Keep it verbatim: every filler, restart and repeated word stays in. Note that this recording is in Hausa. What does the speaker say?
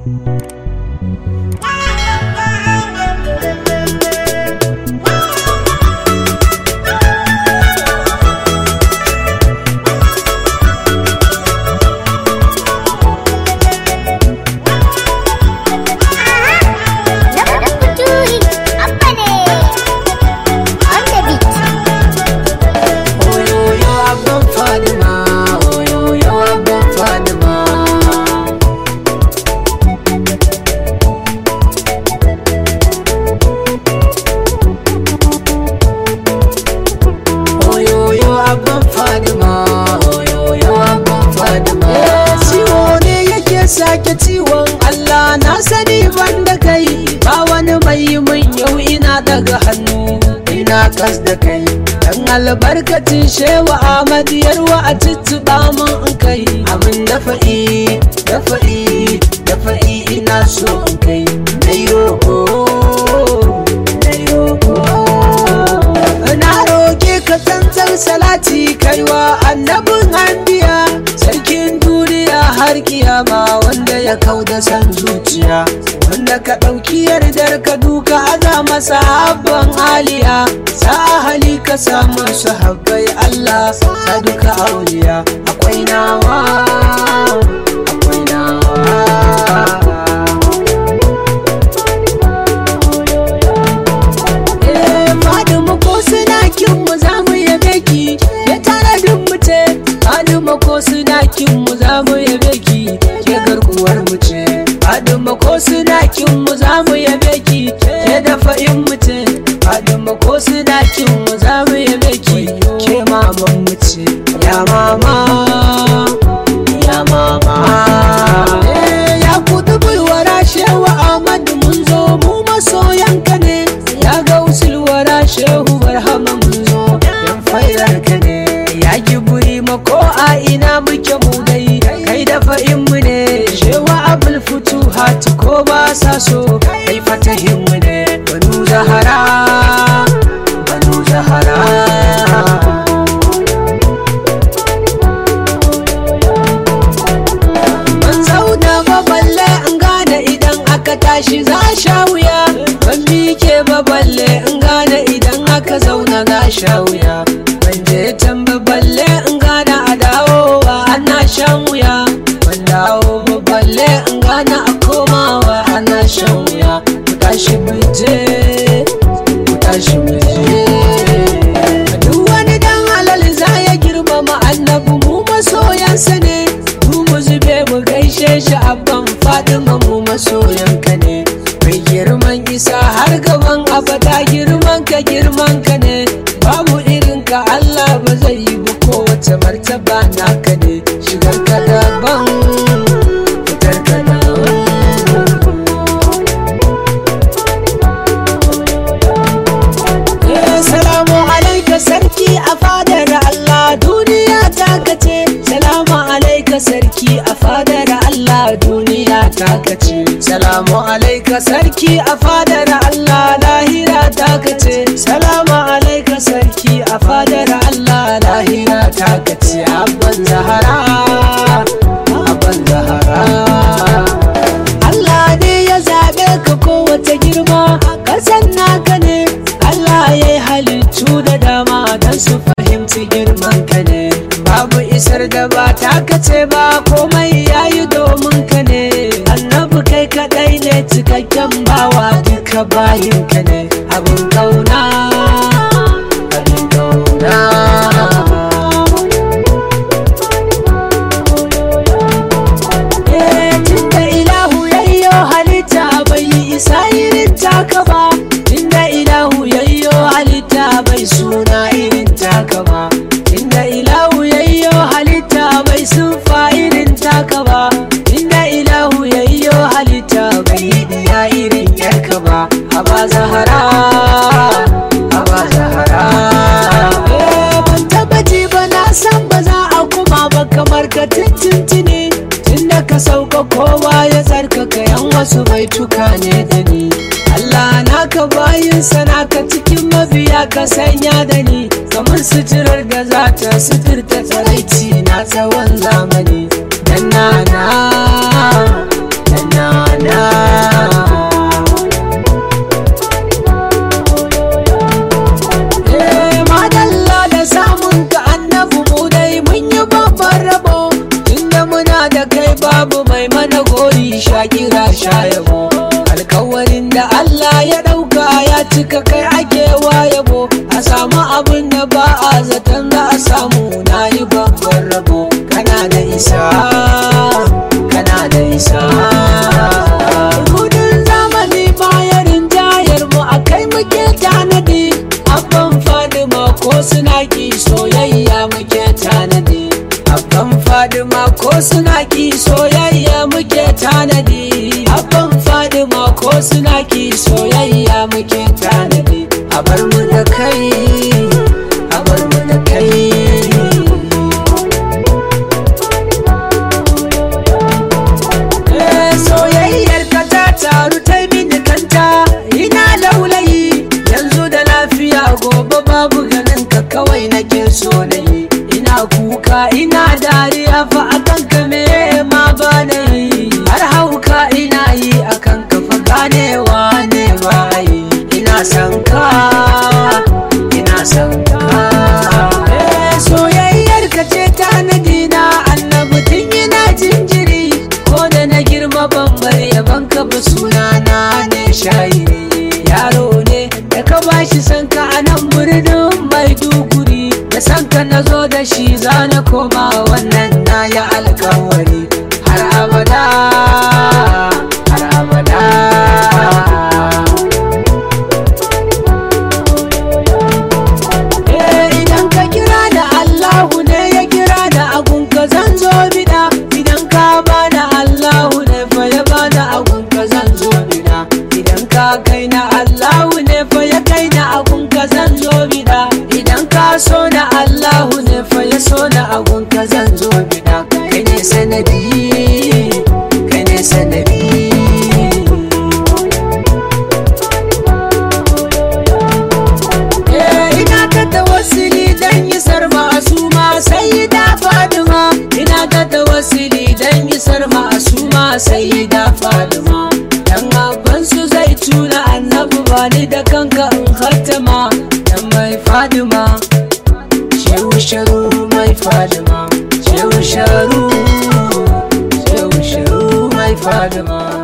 sake ciwon Allah na sani banda kai ba wani mai mun yau ina daga hannu ina kas da kai dan albarkacin shewa Ahmad yarwa a tuttuba mun in kai abin dafa'i dafa'i dafa'i ina so in kai dai roko dai roko na roke ka tantar salati kaiwa annabin anbiya sarkin duniya har kiyama wanda ya kauda san zuciya wanda ka ɗauki yardar ka duka aza masa habban aliya sa hali ka samu sahabbai Allah sa duka auliya akwai nawa akwai nawa eh Fatima ko suna kin mu zamu yabe ki ya tare din mu ce Fatima ko suna kin mu zamu yabe ki ke garkuwar mu ce Fatima ko suna kin mu zamu yabe ki ke dafa'in mu ce Fatima ko suna kin mu zamu yabe ki ke maman mu ce ya mama ya mama eh ya kudu bulwara shehu Ahmad mun zo mu masoyanka ne ya gausul wara shehu barhama mun zo yan fairar ka ne ya giburi mako a ina muke mu dai kai dafa'in mu ne shewa abul futuhat ko ba sa so kai fatahin mu ne banu zahara banu zahara ban zauna ba balle in gane idan aka tashi za sha wuya ban mike ba balle in gane idan aka zauna za sha wuya ban je tamba balle in gane a dawowa ana shan wuya ban dawo ba balle in gane a komawa ana shan wuya ku tashi muje ku tashi muje duk wani dan halal za ya girmama annabi mu masoyansa ne mu mu zube mu gaishe shi abban Fatima mu masoyanka ne mai girman isa har gaban abada girman ka girman ka ne babu irin ka Allah ba zai yi ba kowace martaba naka ne shigar ka daban fitar ka daban salamu alaika sarki a fadar Allah duniya ta kace salamu alaika sarki a fadar Allah duniya ta kace salamu alaika sarki a fadar Allah lahira ta kace salamu alaika sarki a fadar Allah lahira ta kace abban zahara abban zahara Allah ne ya zabe ka kowace girma kasan naka ne Allah ya yi halittu da dama don su fahimci girman ka ne babu isar da ba ta kace ba komai yayi domin ka ne annabi kai kadai ne cikakken bawa duka bayin ka ne abin kauna abin kauna eh tunda ilahu yayyo halitta bai isa irin taka ba tunda ilahu yayyo halitta bai suna irin taka ba inda ilahu yayyo halitta bai sunfa irin taka ba inda ilahu yayyo halitta bai diya irin yarka ba aba zahara aba zahara eh ban tabbaci ba na san ba za a kuma ba kamar ka tintintini tunda ka sauka kowa ya tsarkaka yan wasu bai tuka ne da ni Allah naka bayin sana ka cikin mabiya ka sanya da ni kamar suturar da za ta suturta tsaraici na tsawon zamani dan nana dan nana babu mai mana gori, shakira shayabo. Alkawarin da Allah ya ɗauka ya cika, kai ake wayabo. A samu abin da ba a zaton za a samu, na yi babban rabo. Kana da isa, kana da isa. Gudun zamani bayarin jayar mu a kai muke tanadi. Abban Fadima ko suna ki soyayya muke tanadi. Abban Fadima ko suna ki soyayya muke tanadi. Abban Fadima ko suna ki soyayya muke tanadi. A bar mu da kai, a bar mu da kai. Eh, soyayyar ka ta taru ta mini kanta, ina laulayi yanzu da lafiya, gobe babu ganin ka kawai nake so na yi. Ina kuka ina dariya fa akan ka me ma ba na yi, har hauka ina yi akan ka fa ganewa ne ba yi. Ina son ka, ina son ka. Eh, soyayyar ka ce tanadi na annabi tun ina jinjiri, ko da na girma ban bar yaban ka ba, sunana ne shayiri. Yaro ne da ka bashi san ka a nan birnin Maiduguri, da san ka na zo da shi za na koma, wannan na ya alkawari har abada, har abada. Eh, idan ka kira da Allahu ne ya kira da agun ka zan zo bida, idan ka bada Allahu ne fa ya bada agun ka zan zo bida, idan ka kai na Allahu ne fa ya kai na agun ka zan zo bida, idan ka so na Allahu ne fa ya so na agun ka zan zo bida. Kai ne sanadi, kai ne sanadi. Eh, ina ta tawassuli dan isar ma'asuma sayyida Fadima, ina ta tawassuli dan isar ma'asuma sayyida Fadima. Dan abban su zai tuna annabi bani da kanka in khatama, dan mai Fadima shehu sharu mai Fadima, shehu sharu, shehu sharu mai Fadima.